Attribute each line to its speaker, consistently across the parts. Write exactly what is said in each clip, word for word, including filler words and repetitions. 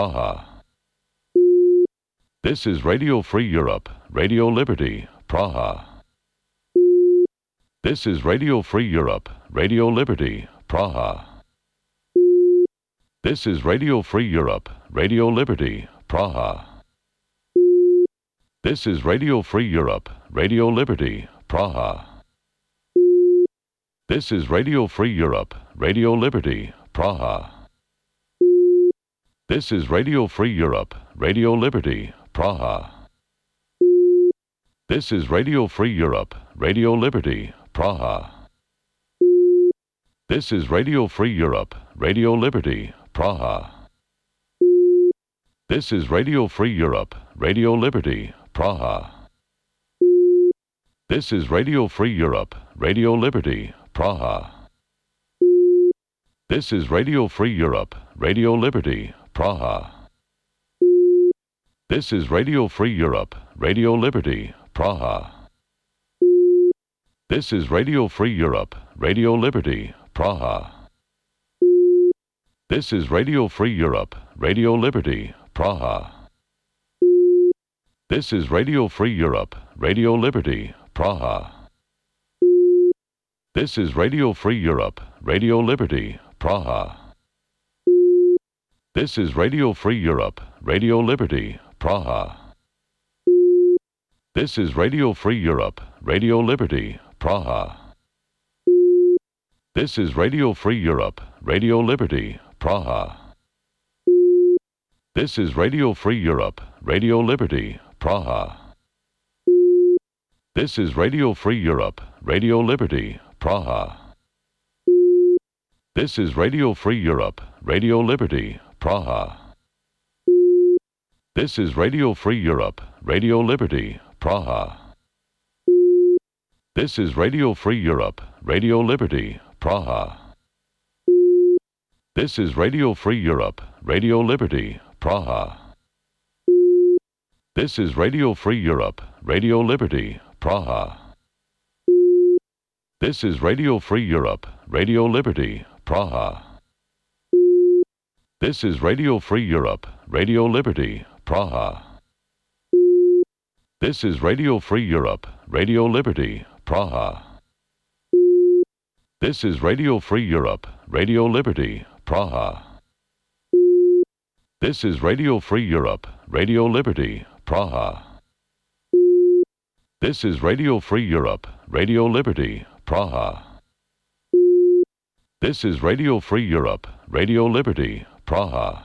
Speaker 1: Praha. This is Radio Free Europe, Radio Liberty, Praha. This is Radio Free Europe, Radio Liberty, Praha. This is Radio Free Europe, Radio Liberty, Praha. This is Radio Free Europe, Radio Liberty, Praha. This is Radio Free Europe, Radio Liberty, Praha. This is Radio Free Europe, Radio Liberty, Praha. This is Radio Free Europe, Radio Liberty, Praha. This is Radio Free Europe, Radio Liberty, Praha. This is Radio Free Europe, Radio Liberty, Praha. This is Radio Free Europe, Radio Liberty, Praha. This is Radio Free Europe, Radio Liberty, Praha. This is Radio Free Europe, Radio Liberty, Praha. This is Radio Free Europe, Radio Liberty, Praha. This is Radio Free Europe, Radio Liberty, Praha. This is Radio Free Europe, Radio Liberty, Praha. This is Radio Free Europe, Radio Liberty, Praha. This is Radio Free Europe, Radio Liberty, Praha. This is Radio Free Europe, Radio Liberty, Praha. This is Radio Free Europe, Radio Liberty, Praha. This is Radio Free Europe, Radio Liberty, Praha. This is Radio Free Europe, Radio Liberty, Praha. This is Radio Free Europe, Radio Liberty, Praha. This is Radio Free Europe, Radio Liberty, Praha. This is Radio Free Europe, Radio Liberty, Praha. This is Radio Free Europe, Radio Liberty, Praha. This is Radio Free Europe, Radio Liberty, Praha. This is Radio Free Europe, Radio Liberty, Praha. This is Radio Free Europe, Radio Liberty, Praha. This is Radio Free Europe, Radio Liberty, Praha. This is Radio Free Europe, Radio Liberty, Praha. This is Radio Free Europe, Radio Liberty, Praha. This is Radio Free Europe, Radio Liberty, Praha. This is Radio Free Europe, Radio Liberty, Praha.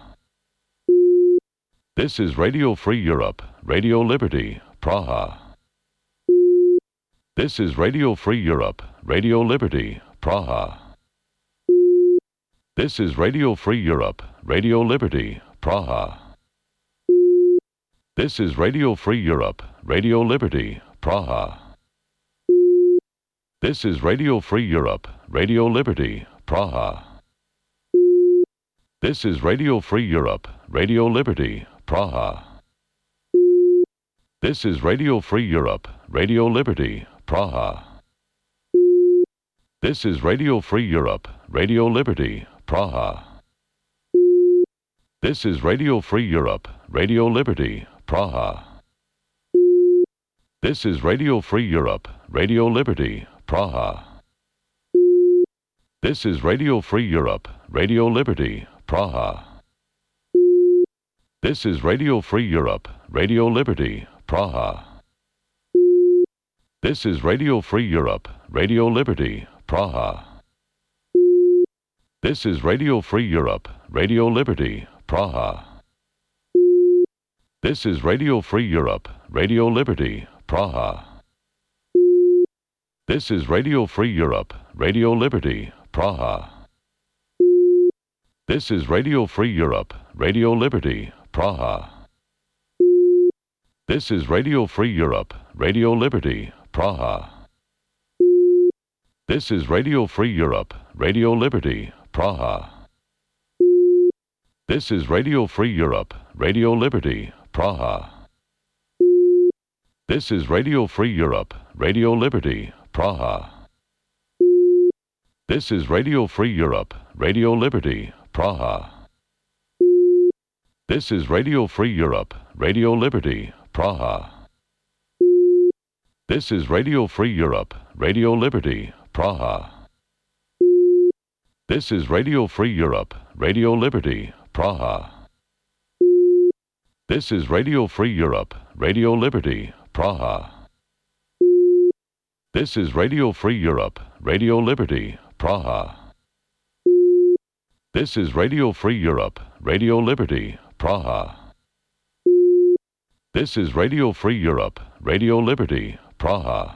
Speaker 1: This is Radio Free Europe, Radio Liberty, Praha. This is Radio Free Europe, Radio Liberty, Praha. This is Radio Free Europe, Radio Liberty, Praha. This is Radio Free Europe, Radio Liberty, Praha. This is Radio Free Europe, Radio Liberty, Praha. This is Radio Free Europe, Radio Liberty, Praha. This is Radio Free Europe, Radio Liberty, Praha. This is Radio Free Europe, Radio Liberty, Praha. This is Radio Free Europe, Radio Liberty, Praha. This is Radio Free Europe, Radio Liberty, Praha. This is Radio Free Europe, Radio Liberty, Praha. This is Radio Free Europe, Radio Liberty, Praha. This is Radio Free Europe, Radio Liberty, Praha. This is Radio Free Europe, Radio Liberty, Praha. This is Radio Free Europe, Radio Liberty, Praha. This is Radio Free Europe, Radio Liberty, Praha. This is Radio Free Europe, Radio Liberty, Praha. This is Radio Free Europe, Radio Liberty, Praha. This is Radio Free Europe, Radio Liberty, Praha. This is Radio Free Europe, Radio Liberty, Praha. This is Radio Free Europe, Radio Liberty, Praha. This is Radio Free Europe, Radio Liberty, Praha. This is Radio Free Europe, Radio Liberty, Praha. This is Radio Free Europe, Radio Liberty, Praha. This is Radio Free Europe, Radio Liberty, Praha. This is Radio Free Europe, Radio Liberty, Praha. This is Radio Free Europe, Radio Liberty, Praha. This is Radio Free Europe, Radio Liberty, Praha. This is Radio Free Europe, Radio Liberty, Praha.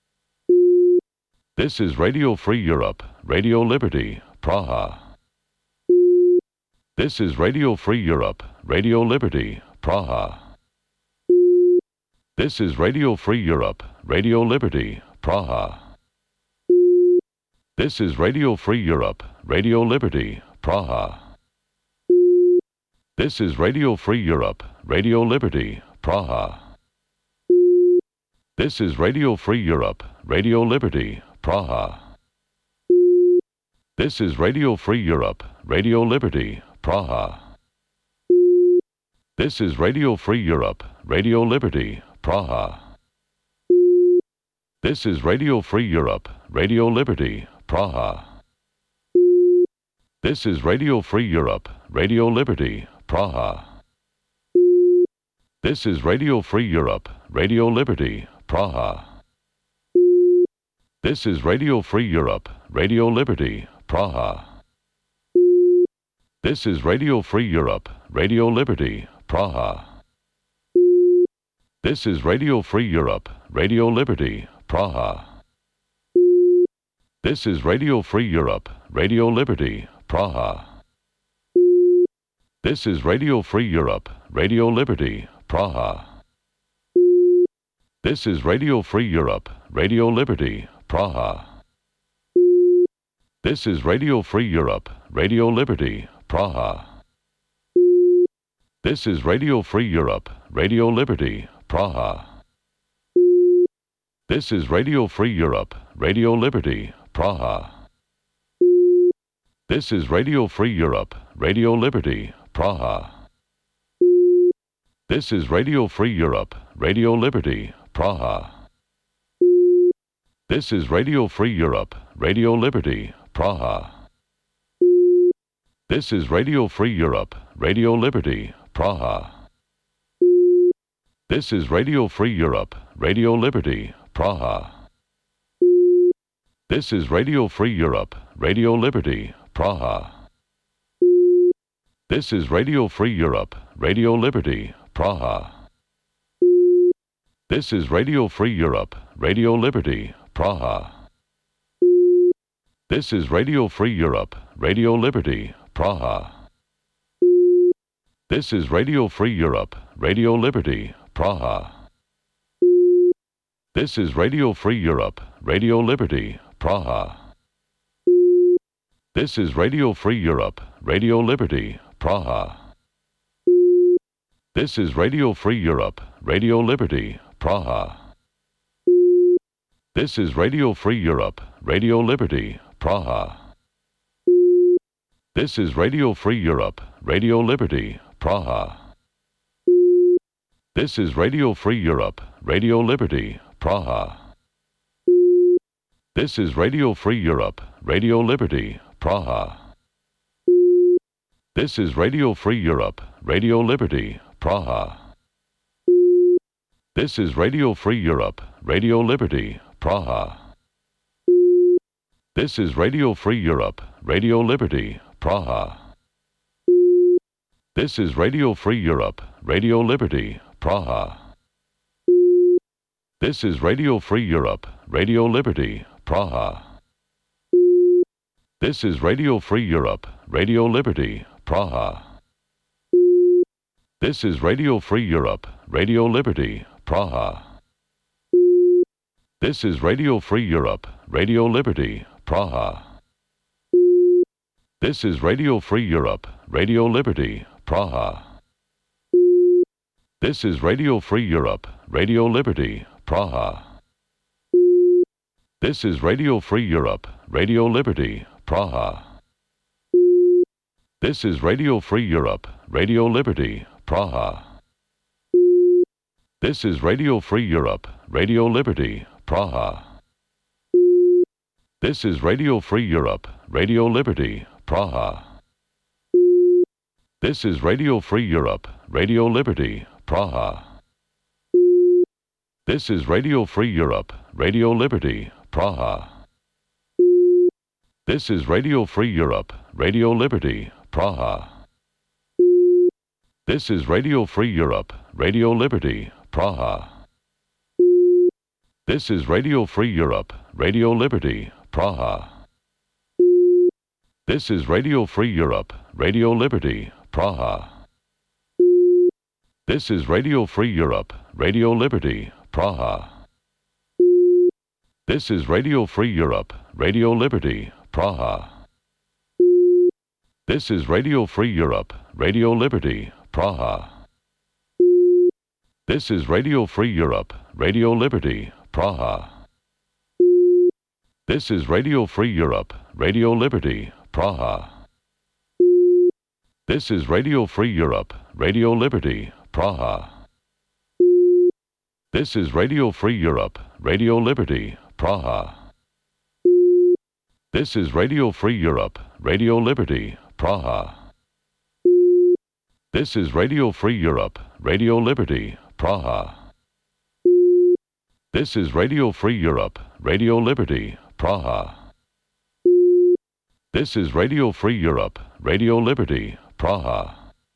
Speaker 1: This is Radio Free Europe, Radio Liberty, Praha. This is Radio Free Europe, Radio Liberty, Praha. This is Radio Free Europe, Radio Liberty, Praha. This is Radio Free Europe, Radio Liberty, Praha. This is Radio Free Europe, Radio Liberty, Praha. This is Radio Free Europe, Radio Liberty, Praha. This is Radio Free Europe, Radio Liberty, Praha. This is Radio Free Europe, Radio Liberty, Praha. This is Radio Free Europe, Radio Liberty, Praha. This is Radio Free Europe, Radio Liberty, Praha. This is Radio Free Europe, Radio Liberty, Praha. This is Radio Free Europe, Radio Liberty, Praha. This is Radio Free Europe, Radio Liberty, Praha. This is Radio Free Europe, Radio Liberty, Praha. This is Radio Free Europe, Radio Liberty, Praha. This is Radio Free Europe, Radio Liberty, Praha. This is Radio Free Europe, Radio Liberty, Praha. This is Radio Free Europe, Radio Liberty, Praha. This is Radio Free Europe, Radio Liberty, Praha. This is Radio Free Europe, Radio Liberty, Praha. This is Radio Free Europe, Radio Liberty, Praha. This is Radio Free Europe, Radio Liberty, Praha. This is Radio Free Europe, Radio Liberty, Praha. This is Radio Free Europe, Radio Liberty, Praha. This is Radio Free Europe, Radio Liberty, Praha. This is Radio Free Europe, Radio Liberty, Praha. This is Radio Free Europe, Radio Liberty, Praha. This is Radio Free Europe, Radio Liberty, Praha. This is Radio Free Europe, Radio Liberty, Praha. This is Radio Free Europe, Radio Liberty, Praha. This is Radio Free Europe, Radio Liberty, Praha. This is Radio Free Europe, Radio Liberty, Praha. This is Radio Free Europe, Radio Liberty, Praha. This is Radio Free Europe, Radio Liberty, Praha. This is Radio Free Europe, Radio Liberty, Praha. This is Radio Free Europe, Radio Liberty, Praha. This is Radio Free Europe, Radio Liberty, Praha. This is Radio Free Europe, Radio Liberty, Praha. This is Radio Free Europe, Radio Liberty, Praha. This is Radio Free Europe, Radio Liberty, Praha. This is Radio Free Europe, Radio Liberty, Praha. This is Radio Free Europe, Radio Liberty, Praha. This is Radio Free Europe, Radio Liberty, Praha. This is Radio Free Europe, Radio Liberty, Praha. This is Radio Free Europe, Radio Liberty, Praha. This is Radio Free Europe, Radio Liberty, Praha. This is Radio Free Europe, Radio Liberty, Praha. This is Radio Free Europe, Radio Liberty, Praha. This is Radio Free Europe, Radio Liberty, Praha. This is Radio Free Europe, Radio Liberty, Praha. This is Radio Free Europe, Radio Liberty, Praha. This is Radio Free Europe, Radio Liberty, Praha. This is Radio Free Europe, Radio Liberty, Praha. This is Radio Free Europe, Radio Liberty, Praha. This is Radio Free Europe, Radio Liberty, Praha. This is Radio Free Europe, Radio Liberty, Praha. This is Radio Free Europe, Radio Liberty, Praha. This is Radio Free Europe, Radio Liberty, Praha. This is Radio Free Europe, Radio Liberty, Praha. This is Radio Free Europe, Radio Liberty, Praha. This is Radio Free Europe, Radio Liberty, Praha. This is Radio Free Europe, Radio Liberty, Praha. This is Radio Free Europe, Radio Liberty, Praha. This is Radio Free Europe, Radio Liberty, Praha. This is Radio Free Europe, Radio Liberty, Praha. This is Radio Free Europe, Radio Liberty, Praha. This is Radio Free Europe, Radio Liberty, Praha. This is Radio Free Europe, Radio Liberty, Praha.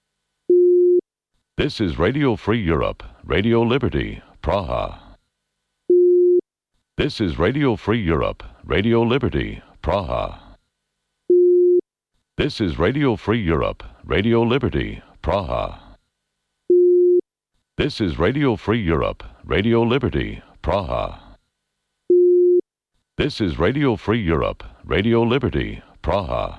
Speaker 1: This is Radio Free Europe, Radio Liberty, Praha. This is Radio Free Europe, Radio Liberty, Praha. This is Radio Free Europe, Radio Liberty, Praha. This is Radio Free Europe, Radio Liberty, Praha. This is Radio Free Europe, Radio Liberty, Praha.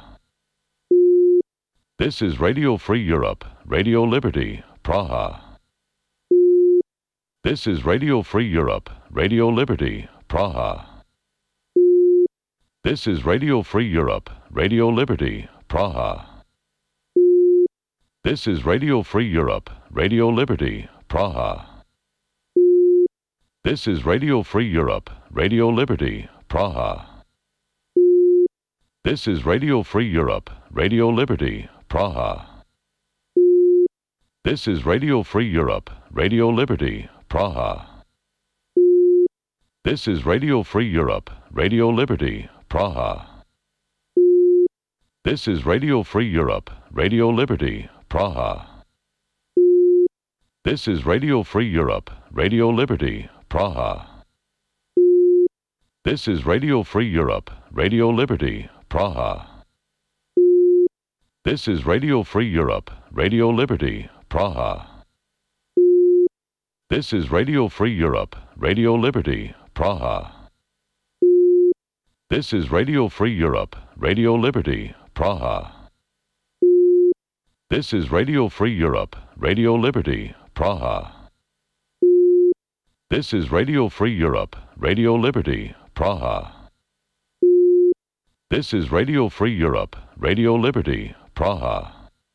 Speaker 1: This is Radio Free Europe, Radio Liberty, Praha. This is Radio Free Europe, Radio Liberty, Praha. This is Radio Free Europe, Radio Liberty, Praha. This is Radio Free Europe, Radio Liberty, Praha. This is Radio Free Europe, Radio Liberty, Praha. This is Radio Free Europe, Radio Liberty, Praha. This is Radio Free Europe, Radio Liberty, Praha. This is Radio Free Europe, Radio Liberty, Praha. This is Radio Free Europe, Radio Liberty, Praha. This is Radio Free Europe, Radio Liberty, Praha. This is Radio Free Europe, Radio Liberty, Praha. This is Radio Free Europe, Radio Liberty, Praha. This is Radio Free Europe, Radio Liberty, Praha. This is Radio Free Europe, Radio Liberty, Praha. This is Radio Free Europe, Radio Liberty, Praha. This is Radio Free Europe, Radio Liberty, Praha. This is Radio Free Europe, Radio Liberty, Praha.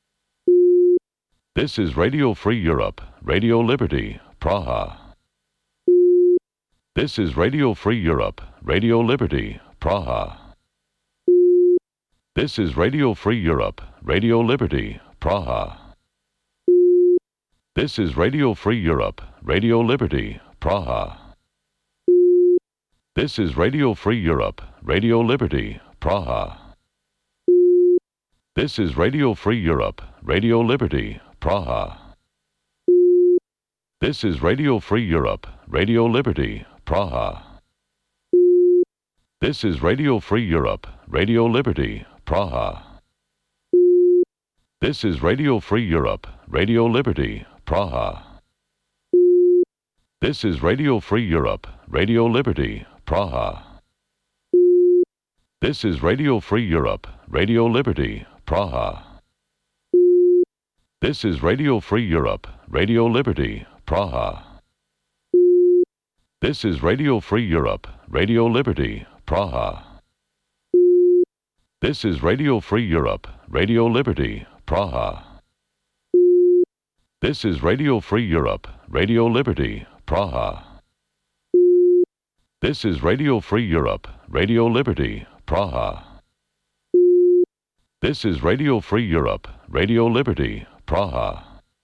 Speaker 1: This is Radio Free Europe, Radio Liberty, Praha. This is Radio Free Europe, Radio Liberty, Praha. This is Radio Free Europe, Radio Liberty, Praha. This is Radio Free Europe, Radio Liberty, Praha. This is Radio Free Europe, Radio Liberty, Praha. This is Radio Free Europe, Radio Liberty, Praha. This is Radio Free Europe, Radio Liberty, Praha. This is Radio Free Europe, Radio Liberty, Praha. This is Radio Free Europe, Radio Liberty, Praha. This is Radio Free Europe, Radio Liberty, Praha. This is Radio Free Europe, Radio Liberty, Praha. This is Radio Free Europe, Radio Liberty, Praha. This is Radio Free Europe, Radio Liberty, Praha. This is Radio Free Europe, Radio Liberty, Praha. This is Radio Free Europe, Radio Liberty, Praha. This is Radio Free Europe, Radio Liberty, Praha. This is Radio Free Europe, Radio Liberty, Praha.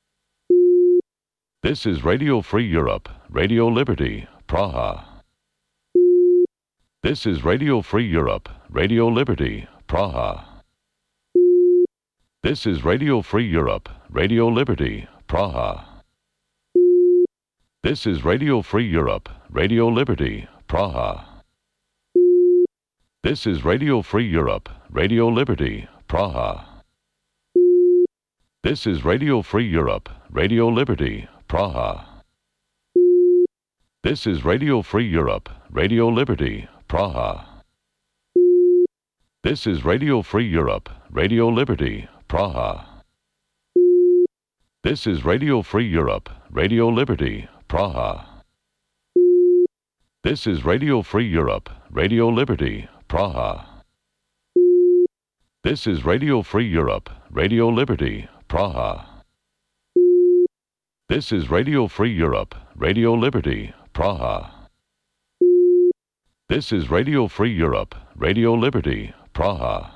Speaker 1: This is Radio Free Europe, Radio Liberty, Praha. This is Radio Free Europe, Radio Liberty, Praha. This is Radio Free Europe, Radio Liberty, Praha. This is Radio Free Europe, Radio Liberty, Praha. This is Radio Free Europe, Radio Liberty, Praha. This is Radio Free Europe, Radio Liberty, Praha. This is Radio Free Europe, Radio Liberty, Praha. This is Radio Free Europe, Radio Liberty, Praha. This is Radio Free Europe, Radio Liberty, Praha. This is Radio Free Europe, Radio Liberty, Praha. This is Radio Free Europe, Radio Liberty, Praha. This is Radio Free Europe, Radio Liberty, Praha. This is Radio Free Europe, Radio Liberty, Praha.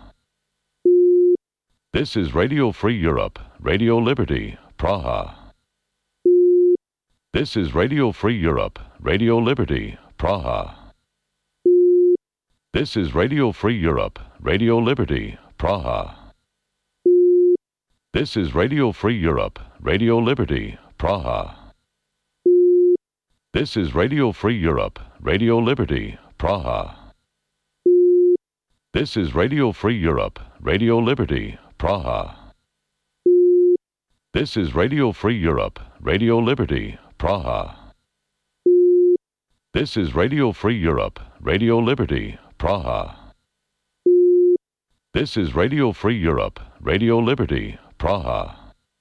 Speaker 1: This is Radio Free Europe, Radio Liberty, Praha. This is Radio Free Europe, Radio Liberty, Praha. This is Radio Free Europe, Radio Liberty, Praha. This is Radio Free Europe, Radio Liberty, Praha. This is Radio Free Europe, Radio Liberty, Praha. This is Radio Free Europe, Radio Liberty, Praha. This is Radio Free Europe, Radio Liberty, Praha. This is Radio Free Europe, Radio Liberty, Praha. This is Radio Free Europe, Radio Liberty, Praha.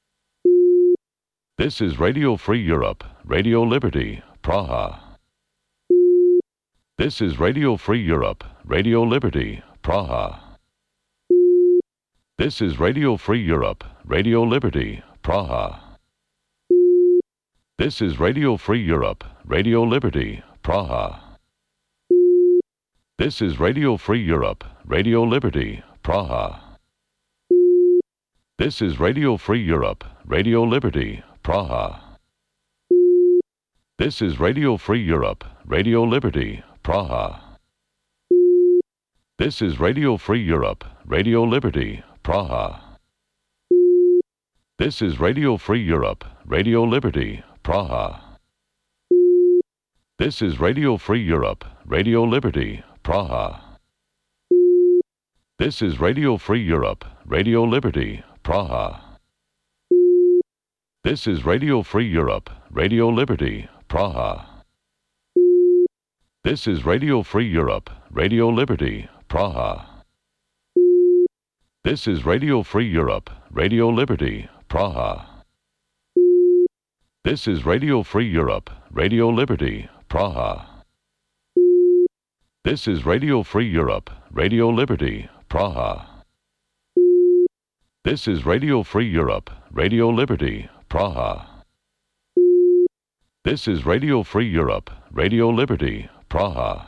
Speaker 1: This is Radio Free Europe, Radio Liberty, Praha. This is Radio Free Europe, Radio Liberty, Praha. This is Radio Free Europe, Radio Liberty, Praha. This is Radio Free Europe, Radio Liberty, Praha. This is Radio Free Europe, Radio Liberty, Praha. This is Radio Free Europe, Radio Liberty, Praha. This is Radio Free Europe, Radio Liberty, Praha. This is Radio Free Europe, Radio Liberty, Praha. This is Radio Free Europe, Radio Liberty, Praha. This is Radio Free Europe, Radio Liberty, Praha. This is Radio Free Europe, Radio Liberty, Praha. This is Radio Free Europe, Radio Liberty, Praha. This is Radio Free Europe, Radio Liberty, Praha. This is Radio Free Europe, Radio Liberty, Praha. This is Radio Free Europe, Radio Liberty, Praha. This is Radio Free Europe, Radio Liberty, Praha. This is Radio Free Europe, Radio Liberty, Praha. This is Radio Free Europe, Radio Liberty, Praha.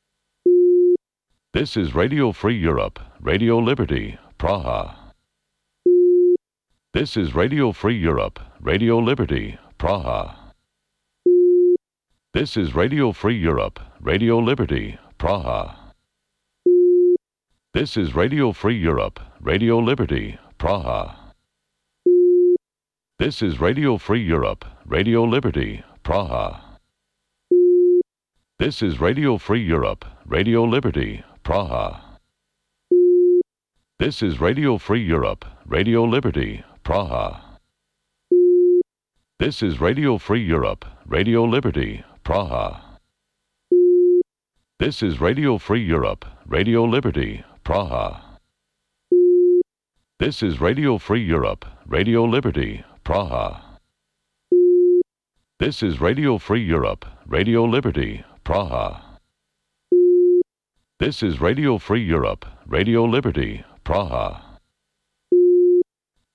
Speaker 1: This is Radio Free Europe, Radio Liberty, Praha. This is Radio Free Europe, Radio Liberty, Praha. This is Radio Free Europe, Radio Liberty, Praha. This is Radio Free Europe, Radio Liberty, Praha. This is Radio Free Europe, Radio Liberty, Praha. This is Radio Free Europe, Radio Liberty, Praha. This is Radio Free Europe, Radio Liberty, Praha. This is Radio Free Europe, Radio Liberty, Praha. This is Radio Free Europe, Radio Liberty, Praha. This is Radio Free Europe, Radio Liberty, Praha. This is Radio Free Europe, Radio Liberty, Praha. This is Radio Free Europe, Radio Liberty, Praha.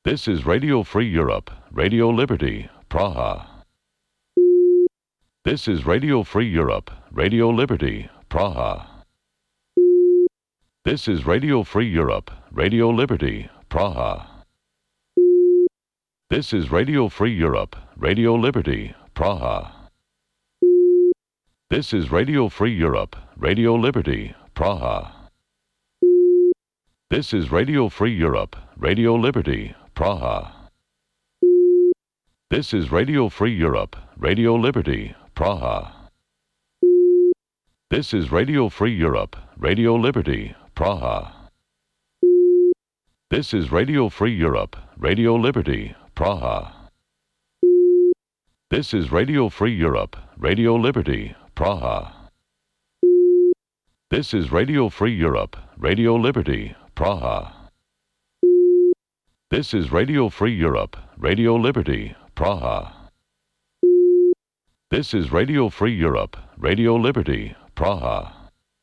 Speaker 1: This is Radio Free Europe, Radio Liberty, Praha. This is Radio Free Europe, Radio Liberty, Praha. This is Radio Free Europe, Radio Liberty, Praha. This is Radio Free Europe, Radio Liberty, Praha. This is Radio Free Europe, Radio Liberty, Praha. This is Radio Free Europe, Radio Liberty, Praha. This is Radio Free Europe, Radio Liberty, Praha. This is Radio Free Europe, Radio Liberty, Praha. This is Radio Free Europe, Radio Liberty, Praha. This is Radio Free Europe, Radio Liberty, Praha. This is Radio Free Europe, Radio Liberty, Praha. This is Radio Free Europe, Radio Liberty, Praha. This is Radio Free Europe, Radio Liberty, Praha.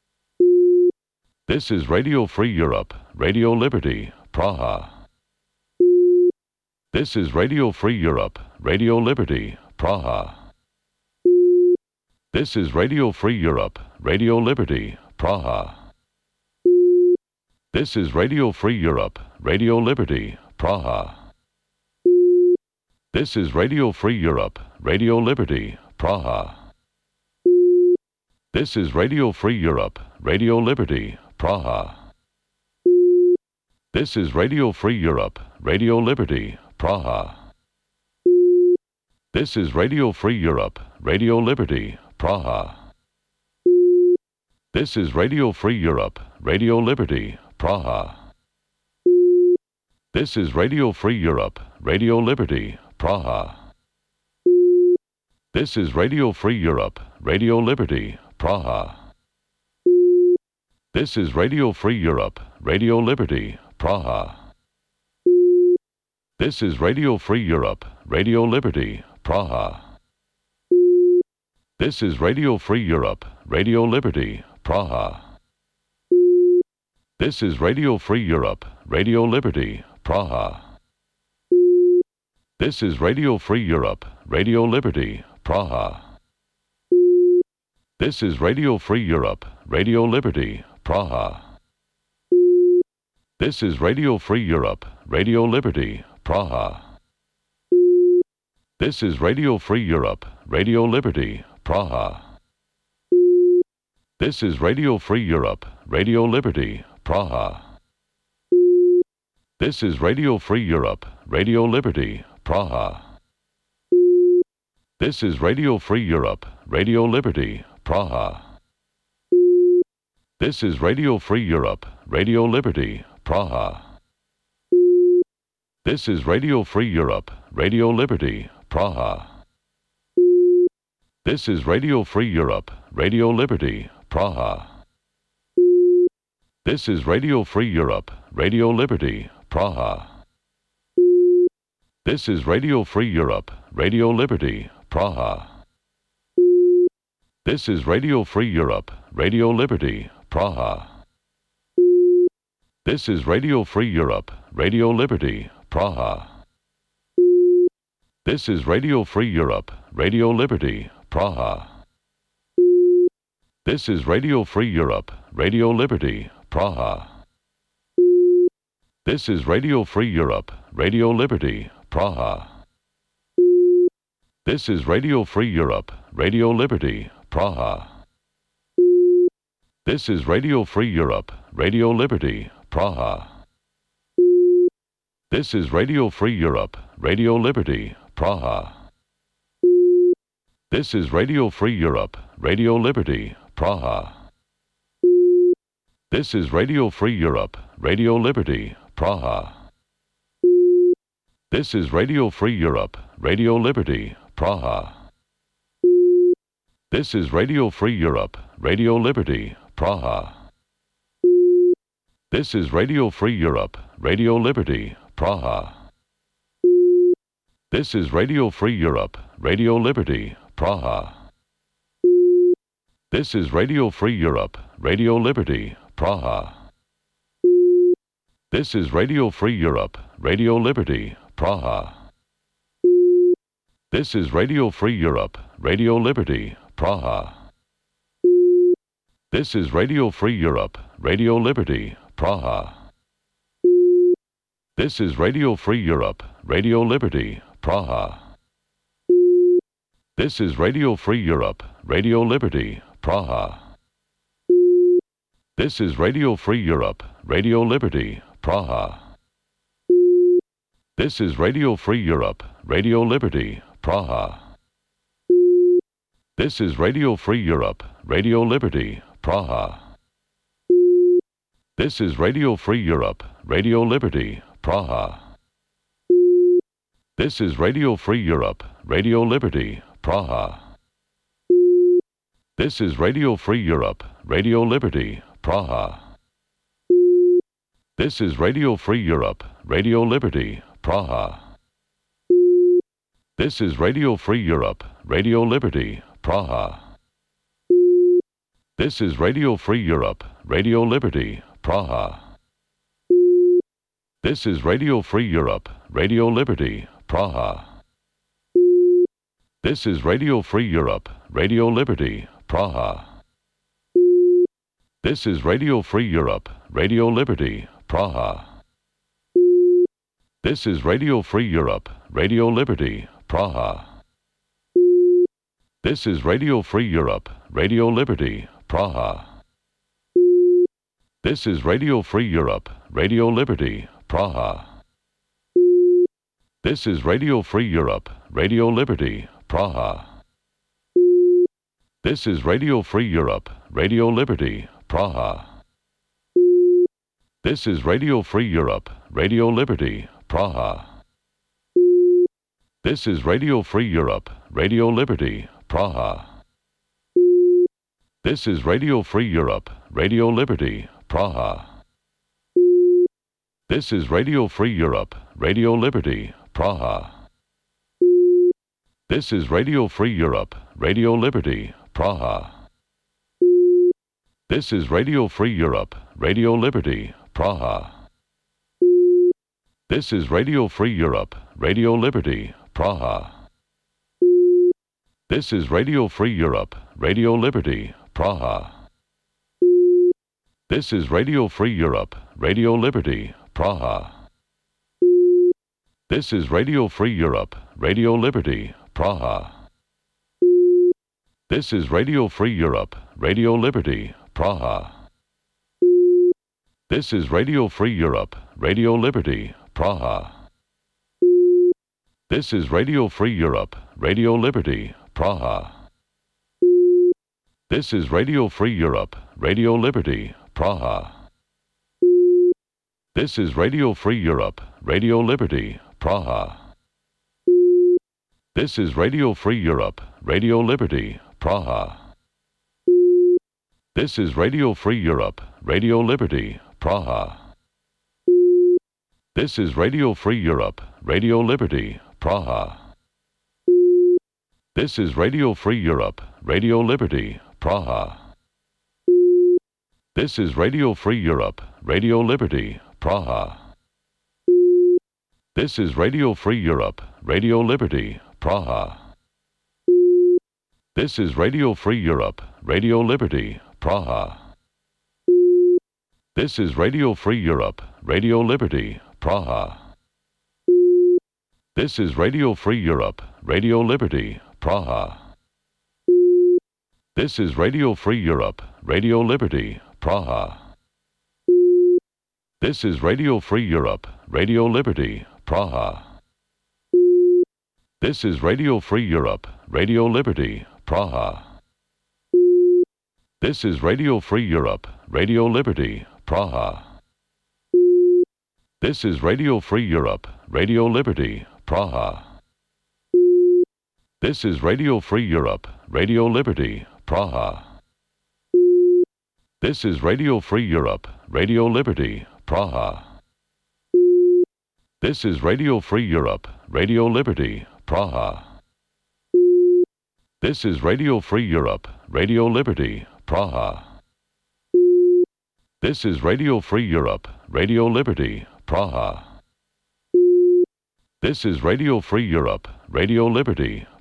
Speaker 1: This is Radio Free Europe, Radio Liberty, Praha. This is Radio Free Europe, Radio Liberty, Praha. This is Radio Free Europe, Radio Liberty, Praha. This is Radio Free Europe, Radio Liberty, Praha. This is Radio Free Europe, Radio Liberty, Praha. This is Radio Free Europe, Radio Liberty, Praha. This is Radio Free Europe, Radio Liberty, Praha. This is Radio Free Europe, Radio Liberty, Praha. This is Radio Free Europe, Radio Liberty, Praha. This is Radio Free Europe, Radio Liberty, Praha. This is Radio Free Europe, Radio Liberty, Praha. This is Radio Free Europe, Radio Liberty, Praha. This is Radio Free Europe, Radio Liberty, Praha. This is Radio Free Europe, Radio Liberty, Praha. This is Radio Free Europe, Radio Liberty, Praha. This is Radio Free Europe, Radio Liberty, Praha. This is Radio Free Europe, Radio Liberty, Praha. This is Radio Free Europe, Radio Liberty, Praha. This is Radio Free Europe, Radio Liberty, Praha. This is Radio Free Europe, Radio Liberty, Praha. This is Radio Free Europe, Radio Liberty, Praha. This is Radio Free Europe, Radio Liberty, Praha. This is Radio Free Europe, Radio Liberty, Praha. This is Radio Free Europe, Radio Liberty, Praha. This is Radio Free Europe, Radio Liberty, Praha. This is Radio Free Europe, Radio Liberty, Praha. This is Radio Free Europe, Radio Liberty, Praha. This is Radio Free Europe, Radio Liberty, Praha. This is Radio Free Europe, Radio Liberty, Praha. This is Radio Free Europe, Radio Liberty, Praha. This is Radio Free Europe, Radio Liberty, Praha. This is Radio Free Europe, Radio Liberty, Praha. This is Radio Free Europe, Radio Liberty, Praha. This is Radio Free Europe, Radio Liberty, Praha. This is Radio Free Europe, Radio Liberty, Praha. This is Radio Free Europe, Radio Liberty, Praha. This is Radio Free Europe, Radio Liberty, Praha. This is Radio Free Europe, Radio Liberty, Praha. This is Radio Free Europe, Radio Liberty, Praha. This is Radio Free Europe, Radio Liberty, Praha. This is Radio Free Europe, Radio Liberty, Praha. This is Radio Free Europe, Radio Liberty, Praha. This is Radio Free Europe, Radio Liberty, Praha. This is Radio Free Europe, Radio Liberty, Praha. This is Radio Free Europe, Radio Liberty, Praha. This is Radio Free Europe, Radio Liberty, Praha. This is Radio Free Europe, Radio Liberty, Praha. This is Radio Free Europe, Radio Liberty, Praha. This is Radio Free Europe, Radio Liberty, Praha. This is Radio Free Europe, Radio Liberty, Praha. This is Radio Free Europe, Radio Liberty, Praha. This is Radio Free Europe, Radio Liberty, Praha. This is Radio Free Europe, Radio Liberty, Praha. This is Radio Free Europe, Radio Liberty, Praha. This is Radio Free Europe, Radio Liberty, Praha. This is Radio Free Europe, Radio Liberty, Praha. This is Radio Free Europe, Radio Liberty, Praha. This is Radio Free Europe, Radio Liberty, Praha. This is Radio Free Europe, Radio Liberty, Praha. This is Radio Free Europe, Radio Liberty, Praha. This is Radio Free Europe, Radio Liberty, Praha. This is Radio Free Europe, Radio Liberty, Praha. This is Radio Free Europe, Radio Liberty, Praha. This is Radio Free Europe, Radio Liberty, Praha. This is Radio Free Europe, Radio Liberty, Praha. This is Radio Free Europe, Radio Liberty, Praha. This is Radio Free Europe, Radio Liberty, Praha. This is Radio Free Europe, Radio Liberty, Praha. This is Radio Free Europe, Radio Liberty, Praha. This is Radio Free Europe, Radio Liberty, Praha. This is Radio Free Europe, Radio Liberty, Praha. This is Radio Free Europe, Radio Liberty, Praha. This is Radio Free Europe, Radio Liberty, Praha. This is Radio Free Europe, Radio Liberty, Praha. This is Radio Free Europe, Radio Liberty, Praha. This is Radio Free Europe, Radio Liberty, Praha. This is Radio Free Europe, Radio Liberty, Praha. This is Radio Free Europe, Radio Liberty, Praha. This is Radio Free Europe, Radio Liberty, Praha. This is Radio Free Europe, Radio Liberty, Praha. This is Radio Free Europe, Radio Liberty, Praha. This is Radio Free Europe, Radio Liberty, Praha. This is Radio Free Europe, Radio Liberty, Praha. This is Radio Free Europe, Radio Liberty, Praha. This is Radio Free Europe, Radio Liberty, Praha. This is Radio Free Europe, Radio Liberty, Praha. This is Radio Free Europe, Radio Liberty, Praha. This is Radio Free Europe, Radio Liberty, Praha. This is Radio Free Europe, Radio Liberty, Praha. This is Radio Free Europe, Radio Liberty, Praha. This is Radio Free Europe, Radio Liberty, Praha. This is Radio Free Europe, Radio Liberty, Praha. This is Radio Free Europe, Radio Liberty, Praha. This is Radio Free Europe, Radio Liberty, Praha. This is Radio Free Europe, Radio Liberty, Praha. This is Radio Free Europe, Radio Liberty, Praha. This is Radio Free Europe, Radio Liberty, Praha. This is Radio Free Europe, Radio Liberty, Praha. This is Radio Free Europe, Radio Liberty,